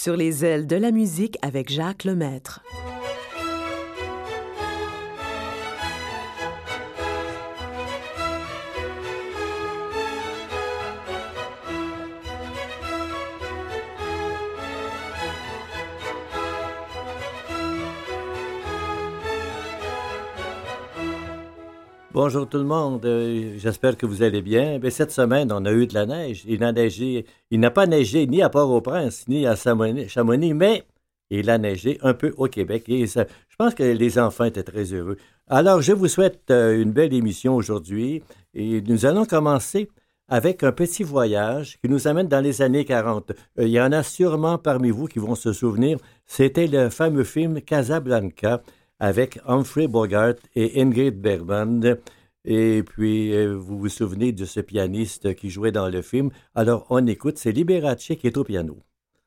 Sur les ailes de la musique avec Jacques Lemaître. Bonjour tout le monde, j'espère que vous allez bien. Bien, cette semaine, on a eu de la neige. Il n'a pas neigé ni à Port-au-Prince, ni à Chamonix, mais il a neigé un peu au Québec. Et je pense que les enfants étaient très heureux. Alors, je vous souhaite une belle émission aujourd'hui. Et nous allons commencer avec un petit voyage qui nous amène dans les années 40. Il y en a sûrement parmi vous qui vont se souvenir. C'était le fameux film Casablanca, avec Humphrey Bogart et Ingrid Bergman. Et puis, vous vous souvenez de ce pianiste qui jouait dans le film. Alors, on écoute, c'est Liberace qui est au piano.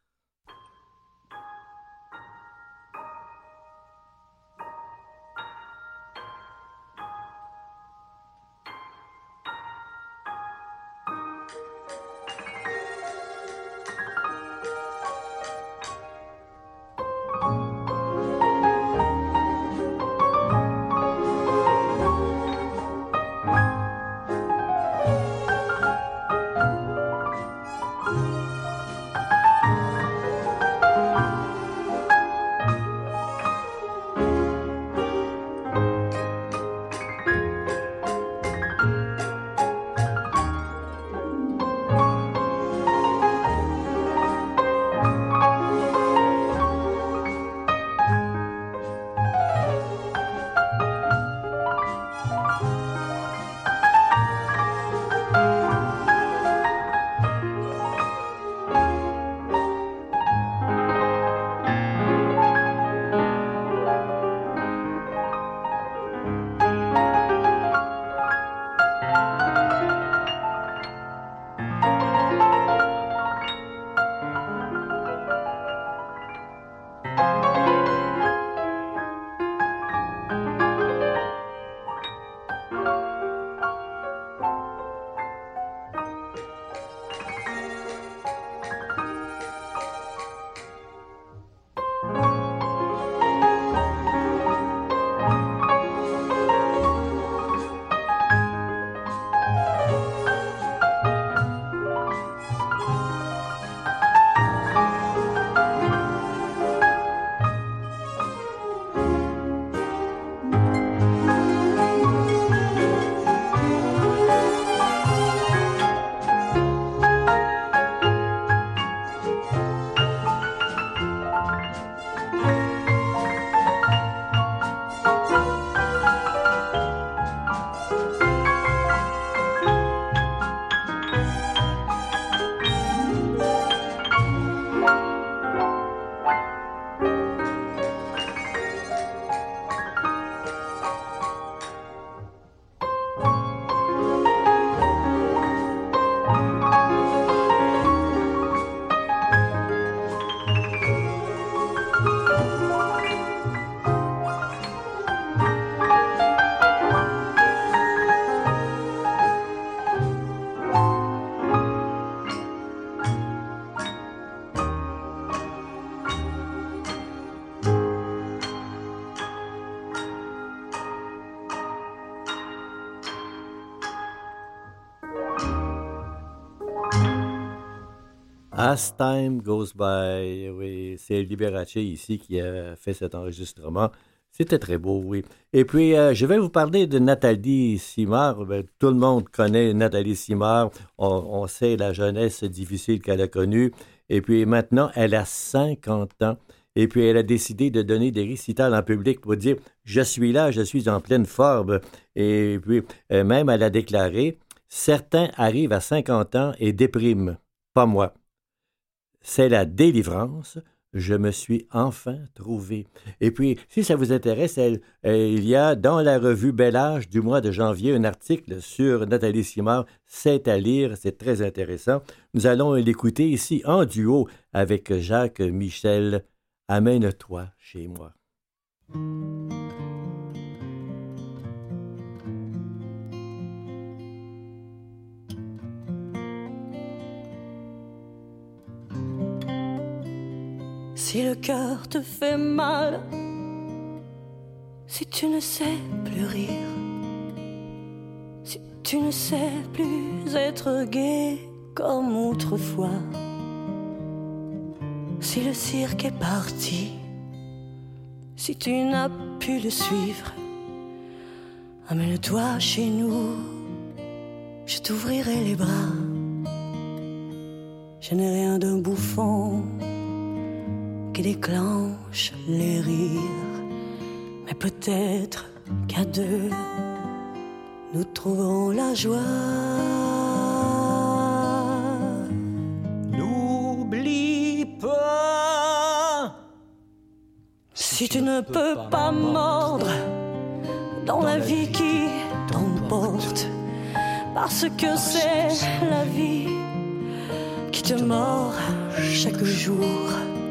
As Time Goes By, oui, c'est Liberace ici qui a fait cet enregistrement. C'était très beau, oui. Et puis, je vais vous parler de Nathalie Simard. Ben, tout le monde connaît Nathalie Simard. On sait la jeunesse difficile qu'elle a connue. Et puis maintenant, elle a 50 ans. Et puis, elle a décidé de donner des récitals en public pour dire « Je suis là, je suis en pleine forme ». Et puis, même, elle a déclaré « Certains arrivent à 50 ans et dépriment. Pas moi. C'est la délivrance. Je me suis enfin trouvé. » Et puis, si ça vous intéresse, il y a dans la revue Bel Âge du mois de janvier un article sur Nathalie Simard. C'est à lire, c'est très intéressant. Nous allons l'écouter ici en duo avec Jacques Michel. Amène-toi chez moi. Si le cœur te fait mal, si tu ne sais plus rire, si tu ne sais plus être gai comme autrefois, si le cirque est parti, si tu n'as pu le suivre, amène-toi chez nous, je t'ouvrirai les bras. Je n'ai rien d'un bouffon qui déclenche les rires, mais peut-être qu'à deux, nous trouverons la joie. N'oublie pas, si tu ne peux pas mordre dans la vie qui t'emporte, parce que c'est la vie qui te mord chaque jour.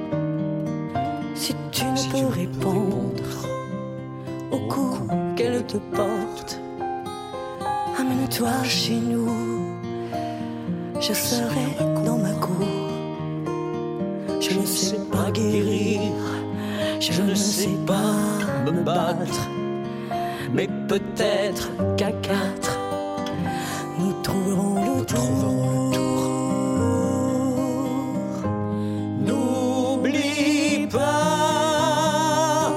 Si tu ne peux répondre au coup qu'elle te porte, amène-toi chez nous, je serai dans ma cour. Je ne sais pas guérir, je ne sais pas me battre, mais peut-être qu'à quatre, nous trouverons le tour. n'oublie pas.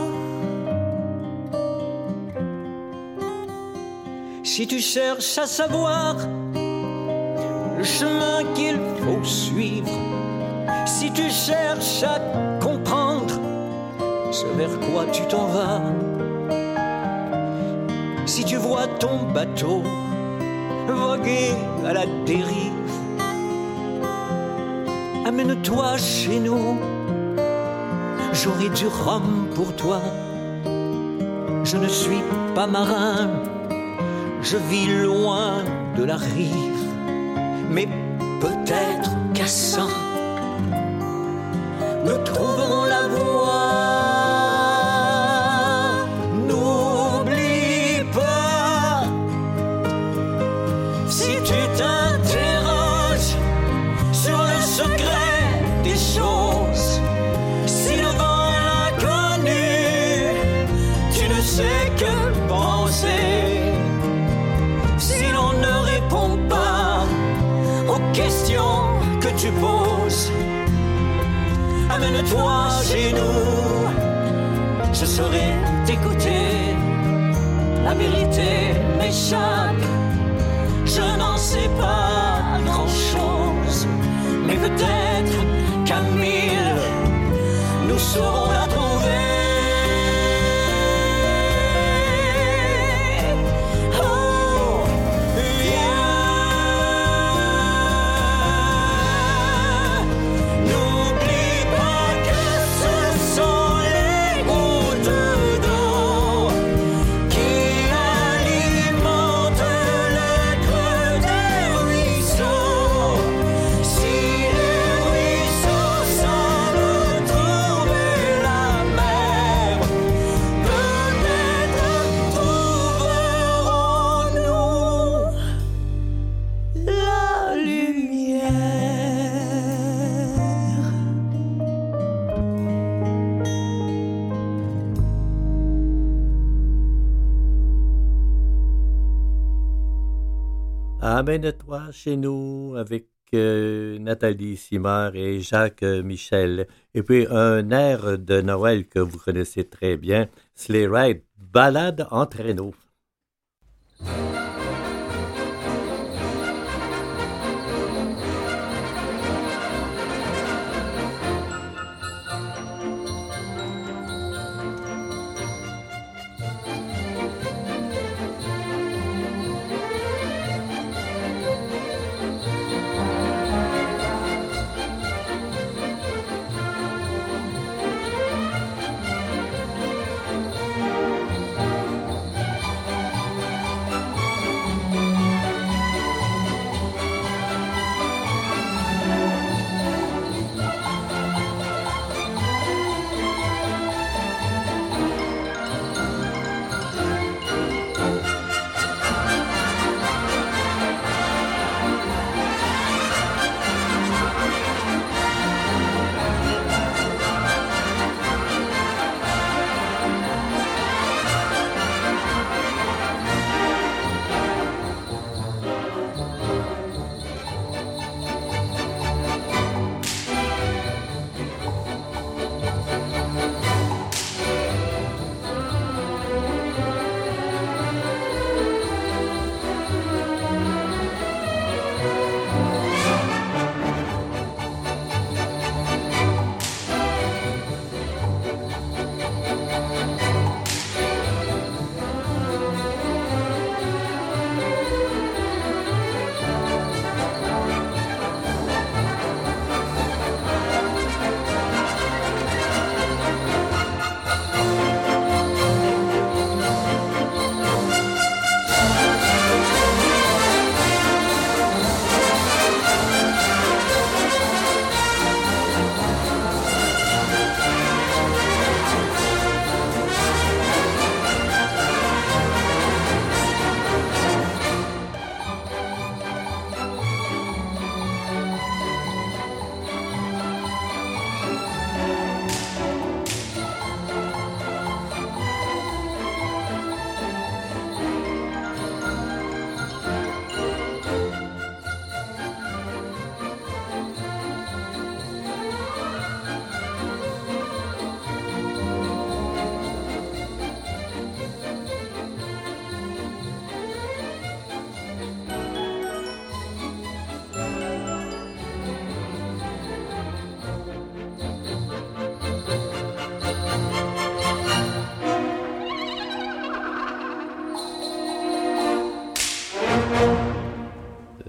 Si tu cherches à savoir le chemin qu'il faut suivre, si tu cherches à comprendre ce vers quoi tu t'en vas, si tu vois ton bateau voguer à la dérive, amène-toi chez nous, j'aurai du rhum pour toi. Je ne suis pas marin, je vis loin de la rive, mais peut-être qu'à 100, nous trouverons la voie. N'oublie pas, si tu t'interroges sur le secret des choses, si devant l'inconnu, tu ne sais que penser, si l'on ne répond pas aux questions que tu poses, amène-toi chez nous, je saurai t'écouter. La vérité m'échappe, je n'en sais pas grand-chose, mais peut-être qu'à 1000, nous saurons la trouver. Oh, viens, n'oublie pas que ce sont les gouttes d'eau qui alimentent le creux des ruisseaux. Si les ruisseaux semblent trouver la mer, peut-être trouverons-nous la lumière. Amène-toi chez nous avec Nathalie Simard et Jacques Michel. Et puis un air de Noël que vous connaissez très bien, Sleigh Ride, balade en traîneau.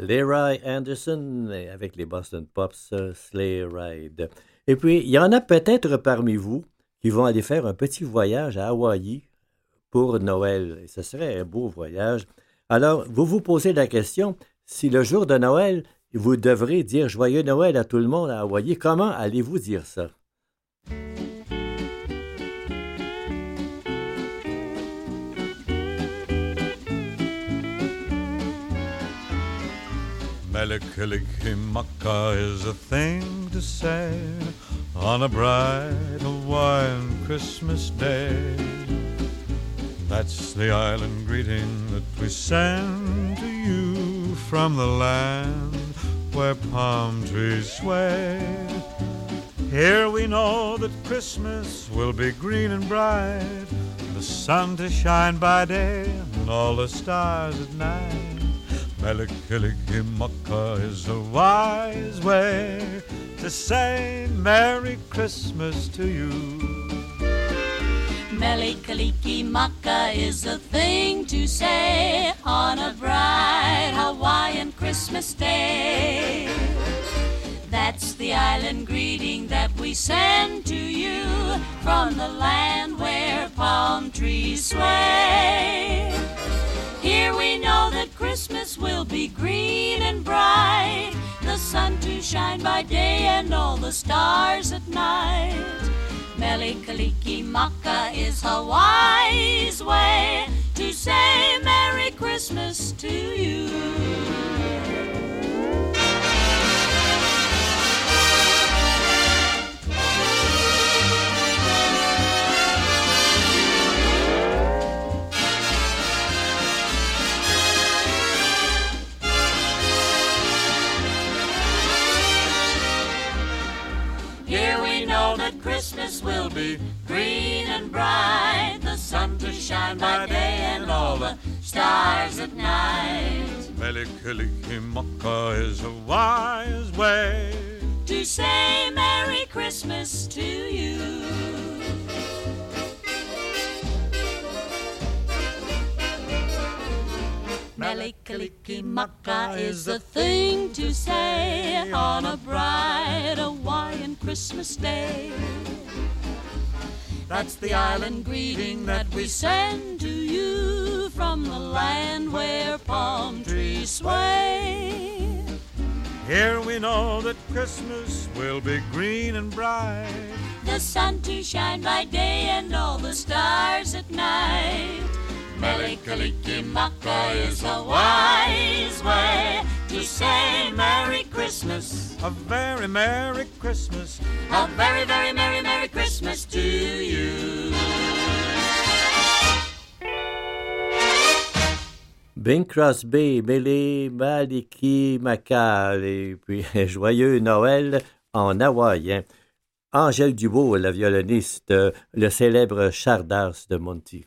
Leroy Anderson avec les Boston Pops, Sleigh Ride. Et puis, il y en a peut-être parmi vous qui vont aller faire un petit voyage à Hawaï pour Noël. Et ce serait un beau voyage. Alors, vous vous posez la question, si le jour de Noël, vous devrez dire Joyeux Noël à tout le monde à Hawaï, comment allez-vous dire ça? Mele Kalikimaka is a thing to say on a bright Hawaiian Christmas day. That's the island greeting that we send to you from the land where palm trees sway. Here we know that Christmas will be green and bright, the sun to shine by day and all the stars at night. Mele Kalikimaka is a wise way to say Merry Christmas to you. Mele Kalikimaka is a thing to say on a bright Hawaiian Christmas day. That's the island greeting that we send to you from the land where palm trees sway. Here we know that Christmas will be green and bright, the sun to shine by day and all the stars at night. Mele Kalikimaka is Hawaii's way to say Merry Christmas to you. Christmas will be green and bright, the sun to shine by day and all the stars at night. Mele Kalikimaka is a wise way to say Merry Christmas to you. Mele Kalikimaka is a thing to say on a bright Hawaiian Christmas day. That's the island greeting that we send to you from the land where palm trees sway. Here we know that Christmas will be green and bright, the sun to shine by day and all the stars at night. Mele Kalikimaka is a wise way to say Merry Christmas. A very Merry Christmas. A very, very Merry, Merry Christmas to you. Bing Crosby, Mele Kalikimaka, et puis Joyeux Noël en hawaïen. Angèle Dubois, la violoniste, le célèbre Chardas de Monty.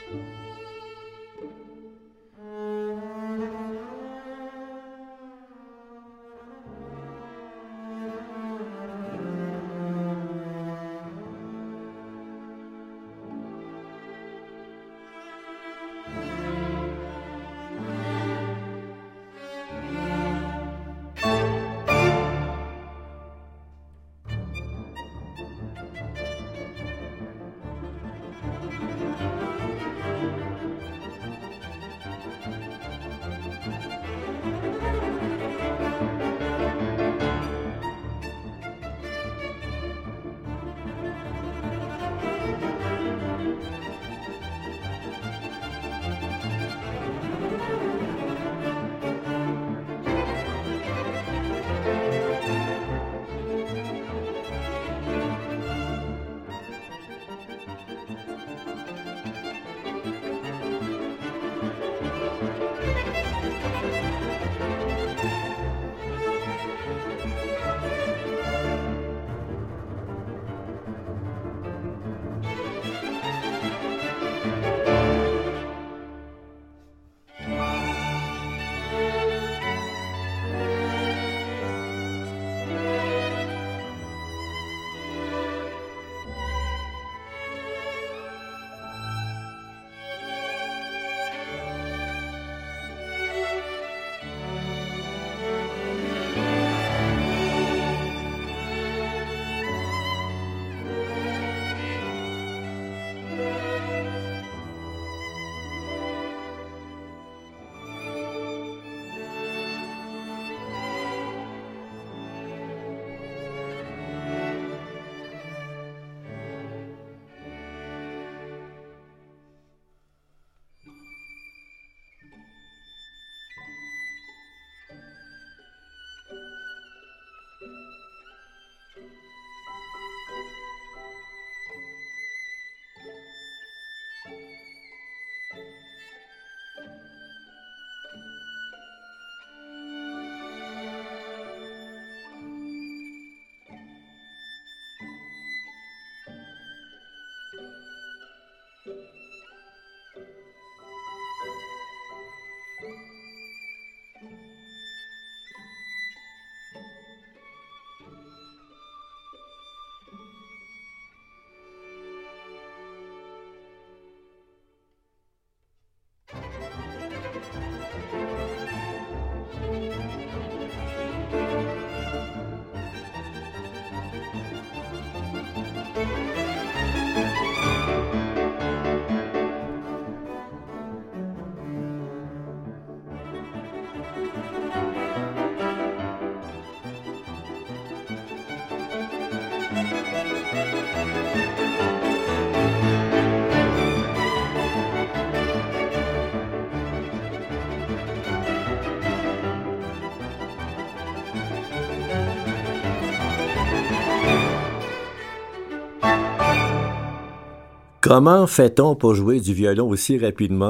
Comment fait-on pour jouer du violon aussi rapidement?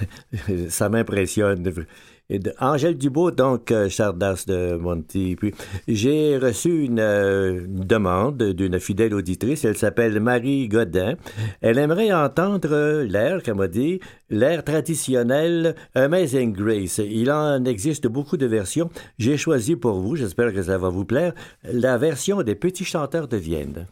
Ça m'impressionne. Angèle Dubois, donc Chardas de Monti. Puis j'ai reçu une demande d'une fidèle auditrice. Elle s'appelle Marie Godin. Elle aimerait entendre l'air, comme on dit, l'air traditionnel Amazing Grace. Il en existe beaucoup de versions. J'ai choisi pour vous, j'espère que ça va vous plaire, la version des Petits Chanteurs de Vienne.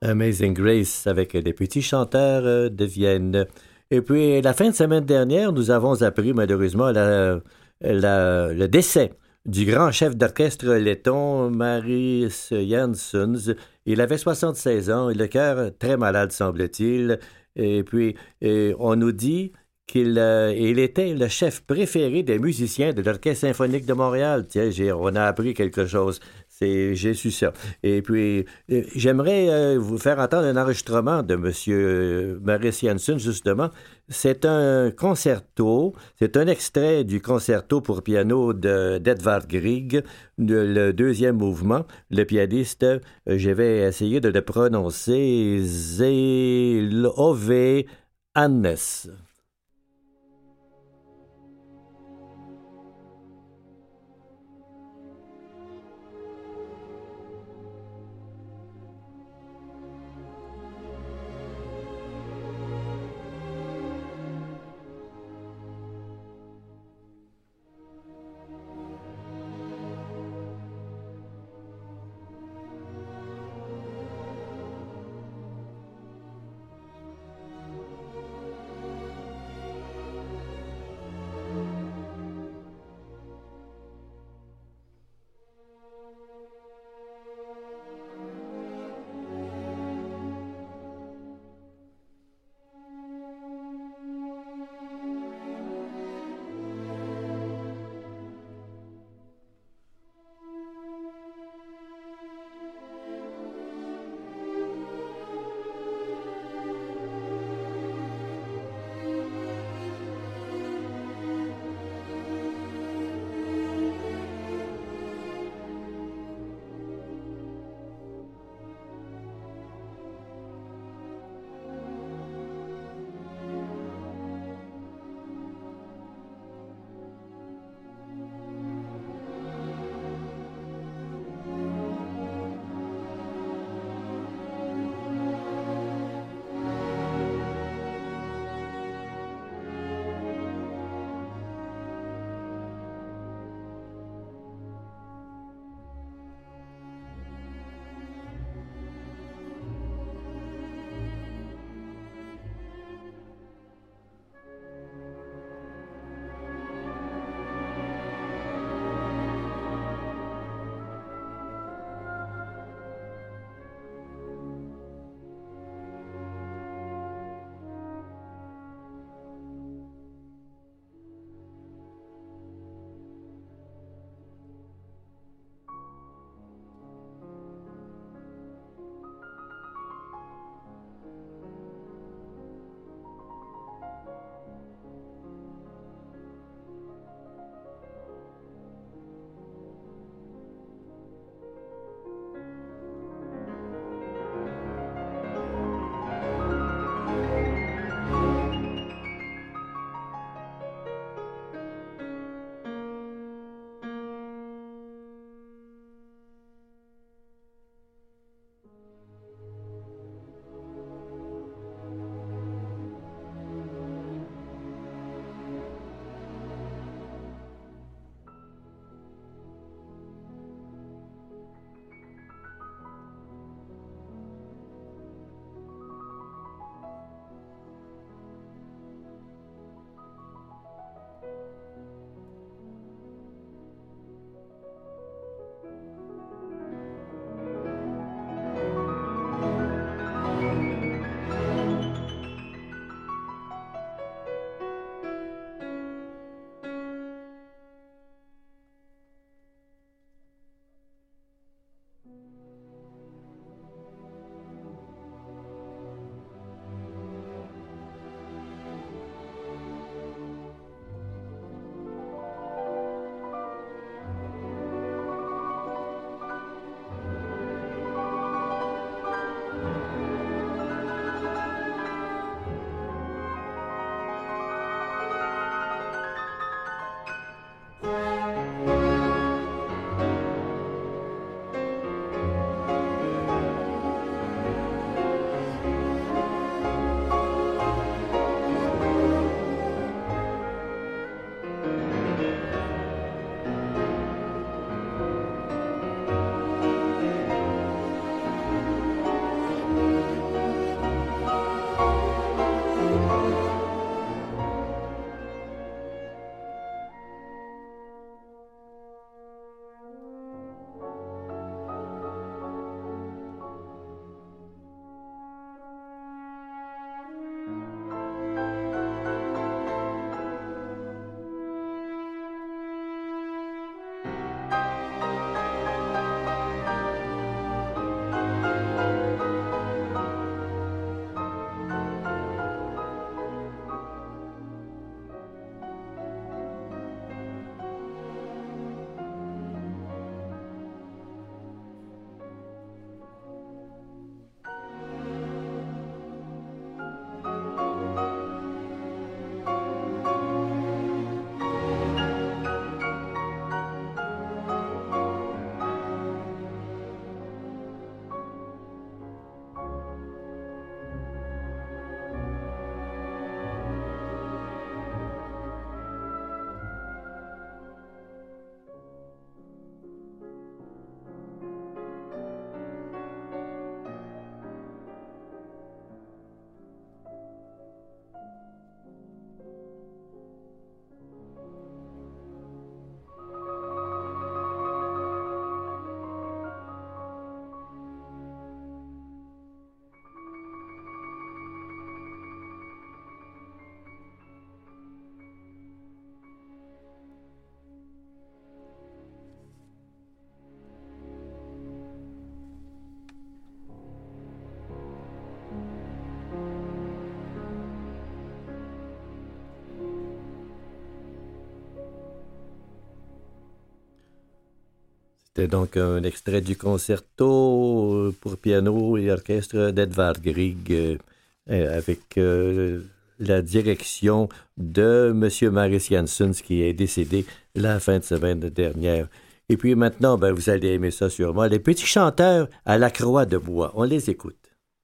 Amazing Grace avec les petits chanteurs de Vienne. Et puis, la fin de semaine dernière, nous avons appris malheureusement le décès du grand chef d'orchestre letton, Maris Jansons. Il avait 76 ans et le cœur très malade, semble-t-il. Et puis, on nous dit qu'il il était le chef préféré des musiciens de l'Orchestre symphonique de Montréal. Tiens, on a appris quelque chose. J'ai su ça. Et puis, j'aimerais vous faire entendre un enregistrement de M. Maris Janssen, justement. C'est un concerto, c'est un extrait du concerto pour piano d'Edvard Grieg, le deuxième mouvement. Le pianiste, je vais essayer de le prononcer, Zélove Hannes. C'était donc un extrait du concerto pour piano et orchestre d'Edvard Grieg avec la direction de M. Marius Jansons qui est décédé la fin de semaine dernière. Et puis maintenant, vous allez aimer ça sûrement. Les petits chanteurs à la croix de bois. On les écoute.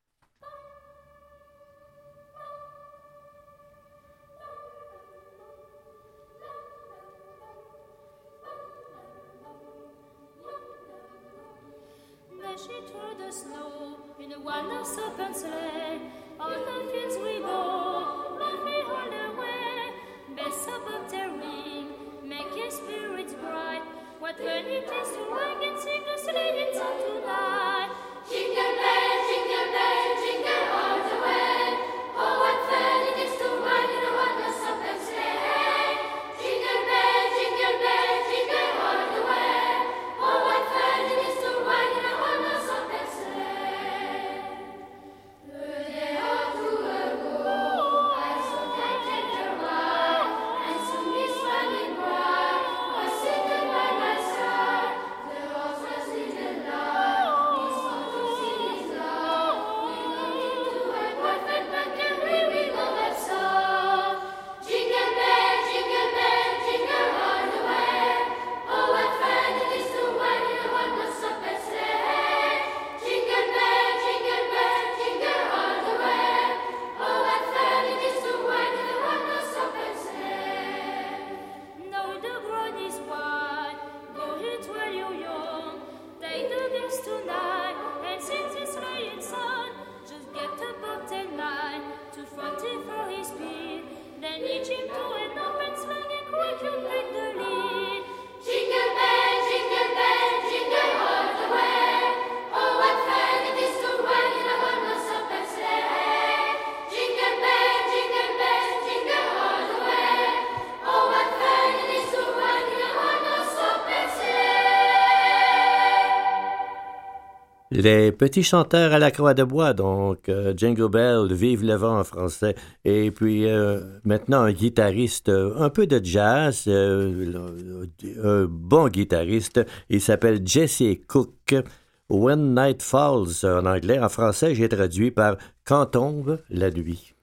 Les petits chanteurs à la croix de bois, donc Jingle Bell, Vive le vent en français. Et puis maintenant un guitariste, un peu de jazz, un bon guitariste. Il s'appelle Jesse Cook. When Night Falls en anglais. En français, j'ai traduit par Quand tombe la nuit.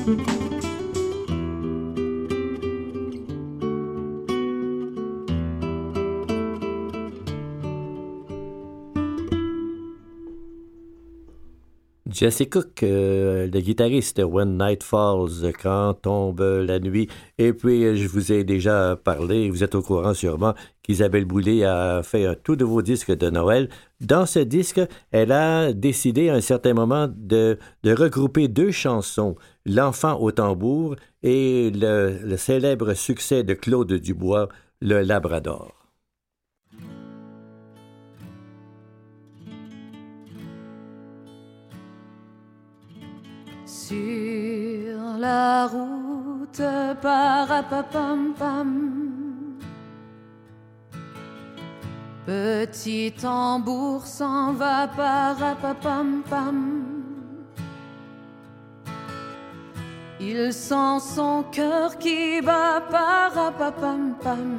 Jesse Cook, le guitariste When Night Falls, quand tombe la nuit. Et puis, je vous ai déjà parlé, vous êtes au courant sûrement, qu'Isabelle Boulay a fait un tout nouveau disque de Noël. Dans ce disque, elle a décidé à un certain moment de regrouper deux chansons, L'enfant au tambour et le célèbre succès de Claude Dubois, Le Labrador. Sur la route, parapapam-pam, petit tambour s'en va, parapapam-pam. Il sent son cœur qui bat, parapapam-pam,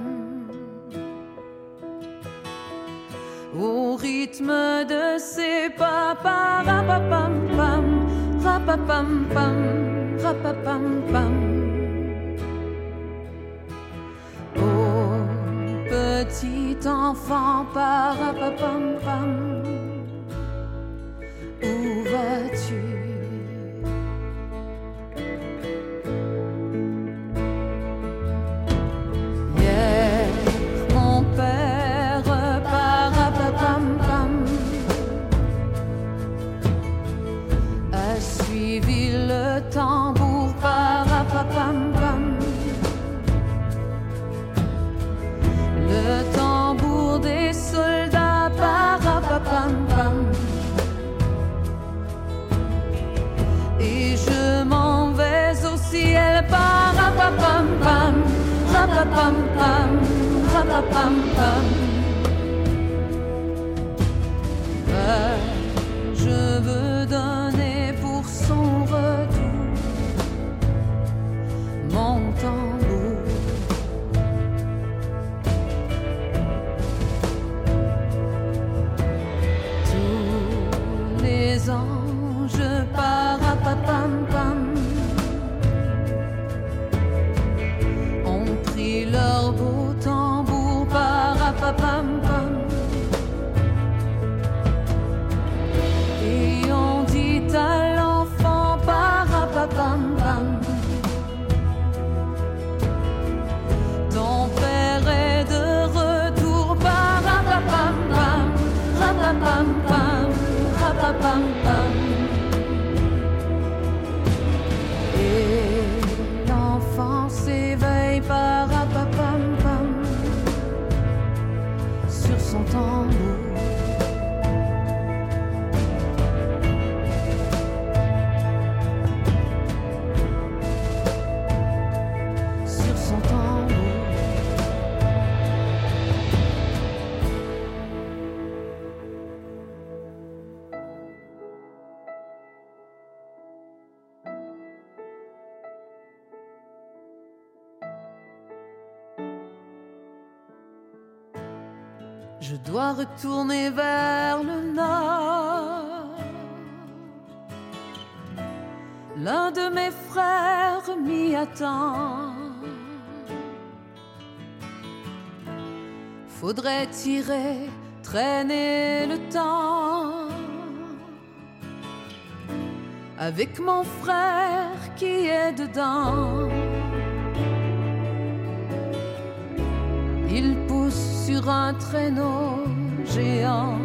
au rythme de ses pas, parapapam-pam. Rapapam-pam, rapapam-pam. Oh, petit enfant, parapapam-pam, où vas-tu? Hier, mon père, parapapam-pam, suivi le tambour, parapapam-pam, le tambour des soldats, parapapam-pam, et je m'en vais au ciel, parapapam-pam, rapapam-pam, rapapam-pam. Je veux donner pour son retour mon tambour. Tous les anges, parapapam-pam, ont pris leur beau tambour, parapapam-pam, et on dit à l'enfant, parapapam-pam, ton père est de retour, parapapam-pam, rapapam-pam, rapapam-pam. Et l'enfant s'éveille, parapapam-pam, sur son tambour. Je dois retourner vers le nord. L'un de mes frères m'y attend. Faudrait tirer, traîner le temps avec mon frère qui est dedans. Il pousse sur un traîneau géant.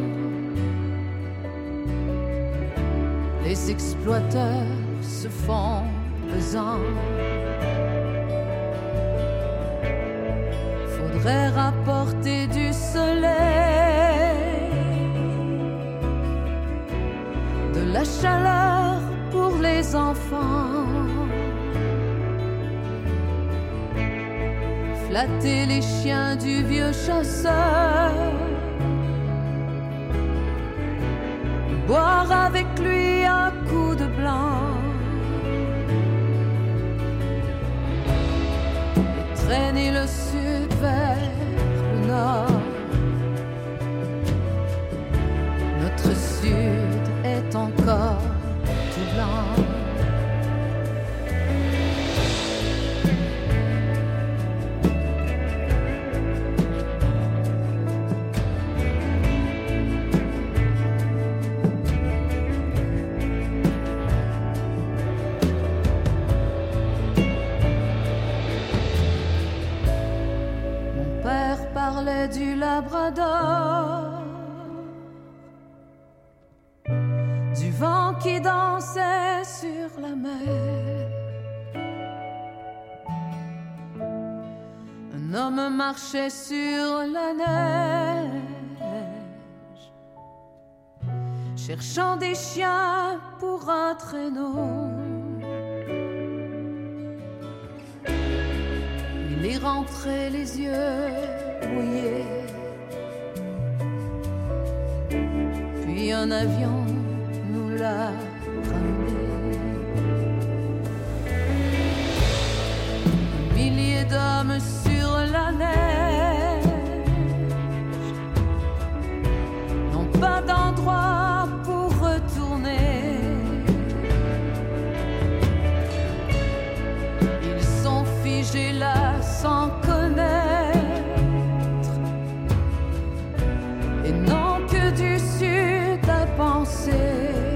Les exploiteurs se font pesants. Faudrait rapporter du soleil, de la chaleur pour les enfants, flatter les chiens du vieux chasseur, boire avec lui un coup de blanc et traîner le sud vers le nord. Notre sud est encore tout blanc. Labrador, du vent qui dansait sur la mer. Un homme marchait sur la neige, cherchant des chiens pour un traîneau. Il est rentré les yeux mouillés, puis un avion nous l'a ramené. Un millier d'hommes sur la neige n'ont pas d'endroit pour retourner. Ils sont figés là sans connaître et n'ont que du sud à penser.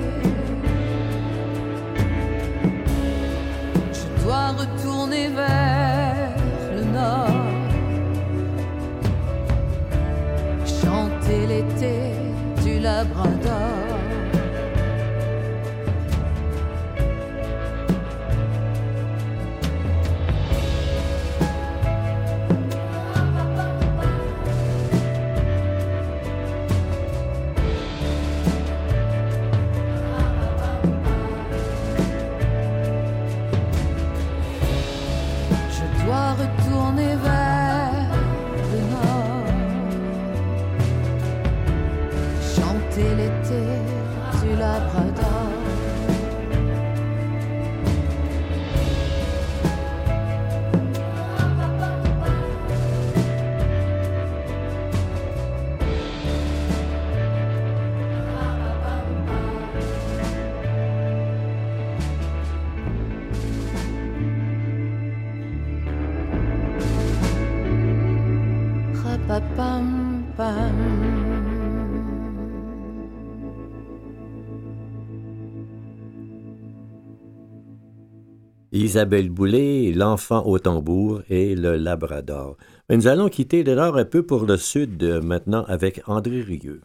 Je dois retourner vers le nord, chanter l'été du Labrador. Retourner vers le nord, chanter l'été du Labrador. Pam. Isabelle Boulay, L'enfant au tambour et le Labrador. Mais nous allons quitter le nord un peu pour le sud maintenant avec André Rieu.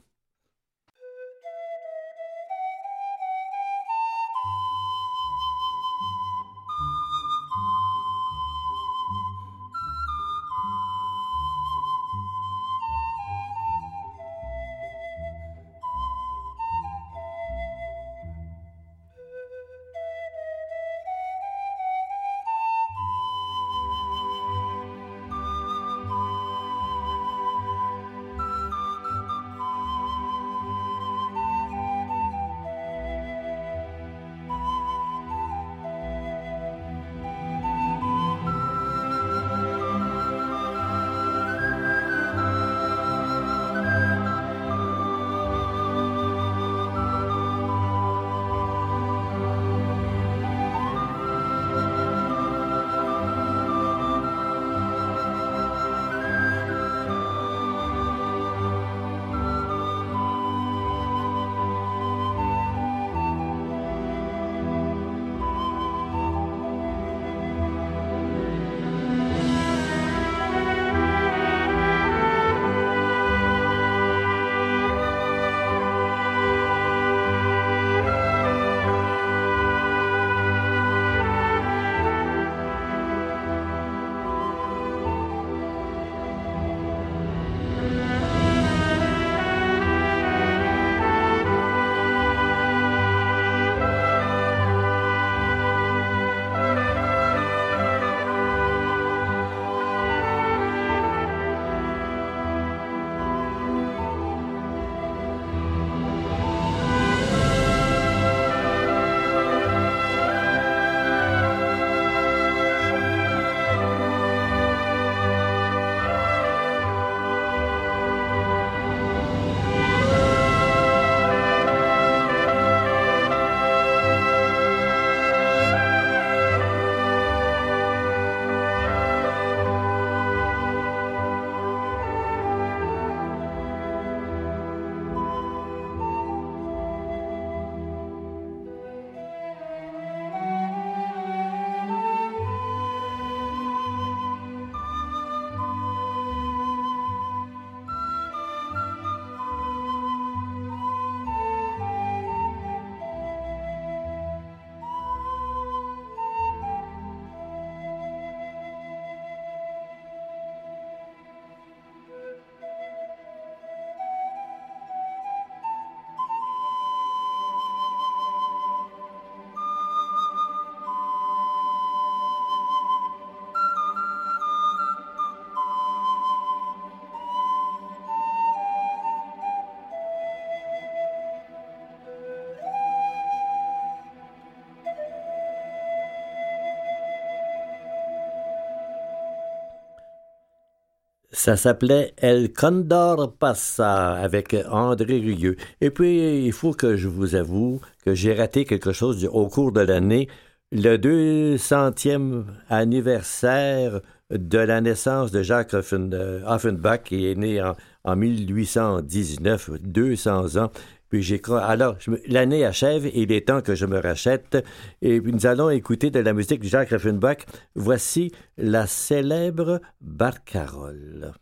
Ça s'appelait El Condor Passa avec André Rieu. Et puis, il faut que je vous avoue que j'ai raté quelque chose au cours de l'année. Le 200e anniversaire de la naissance de Jacques Offenbach, qui est né en 1819, 200 ans. Puis alors, l'année achève et il est temps que je me rachète. Et puis nous allons écouter de la musique de Jacques Offenbach. Voici la célèbre Barcarolle.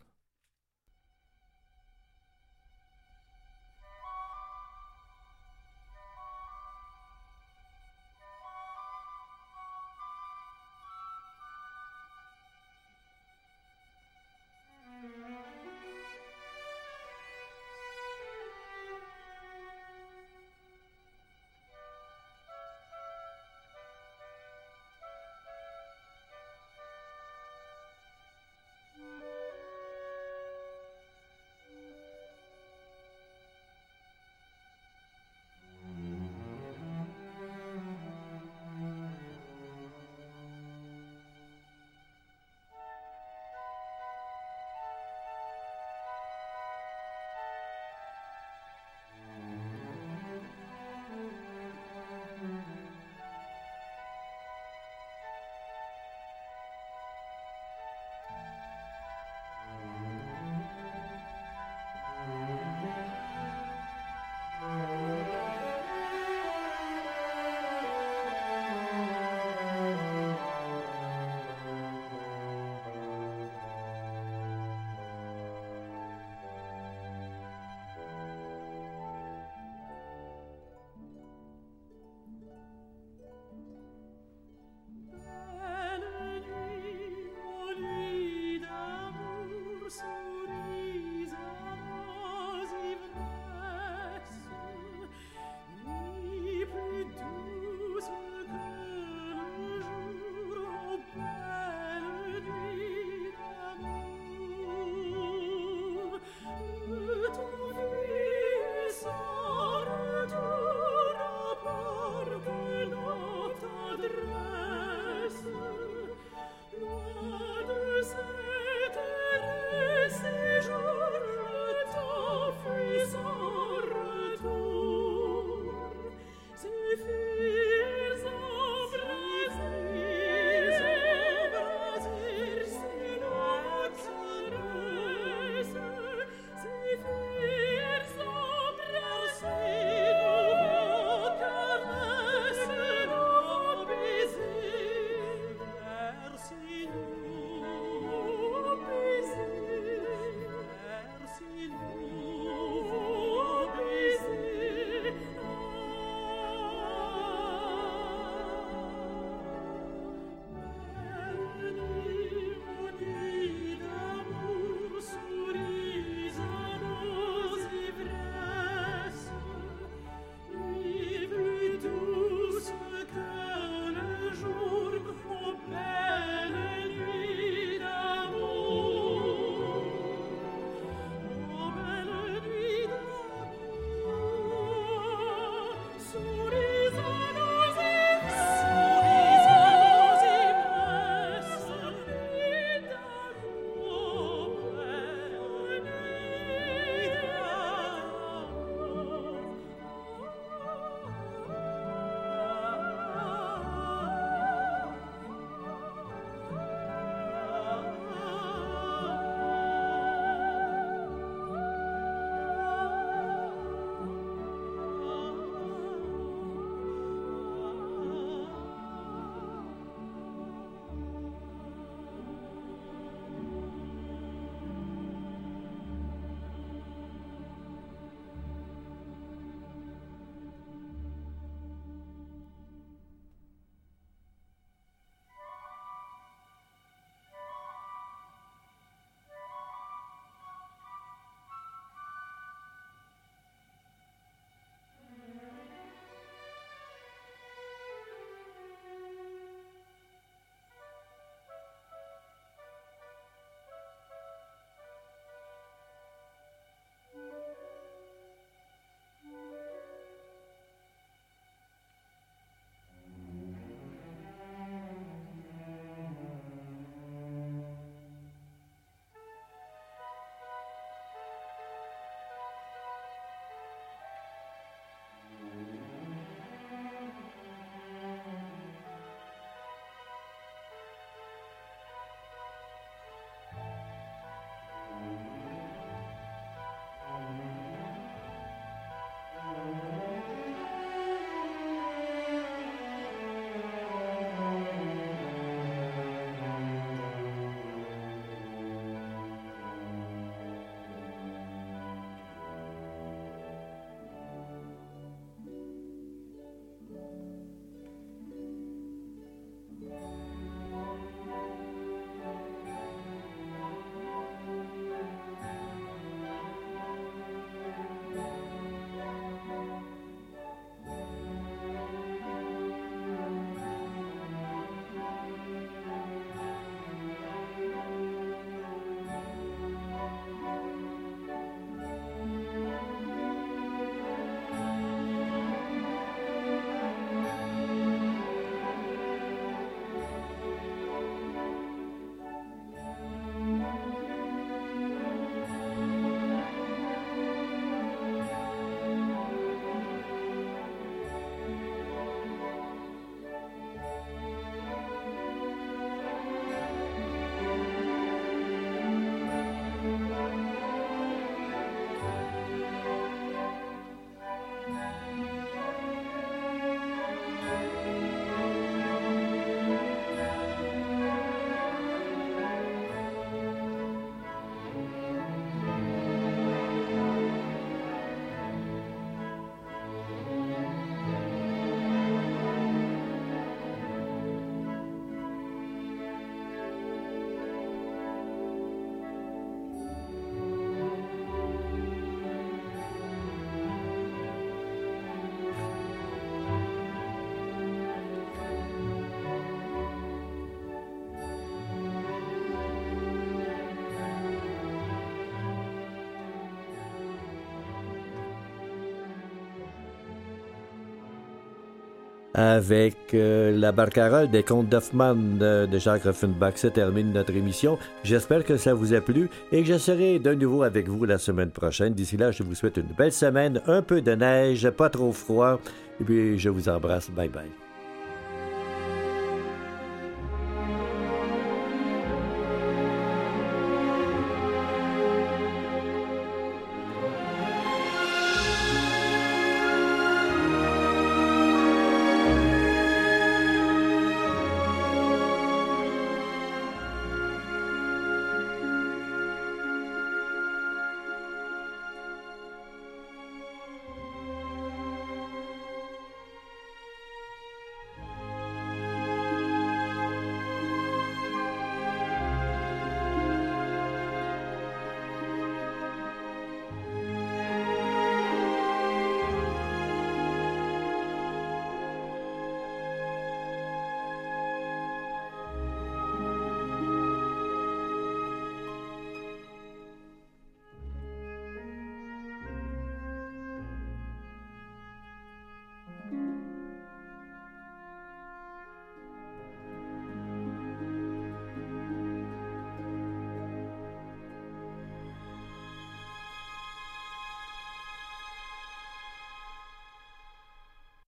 Avec la barcarolle des contes d'Hoffmann de Jacques Offenbach, se termine notre émission. J'espère que ça vous a plu et que je serai de nouveau avec vous la semaine prochaine. D'ici là, je vous souhaite une belle semaine, un peu de neige, pas trop froid. Et puis, je vous embrasse. Bye bye.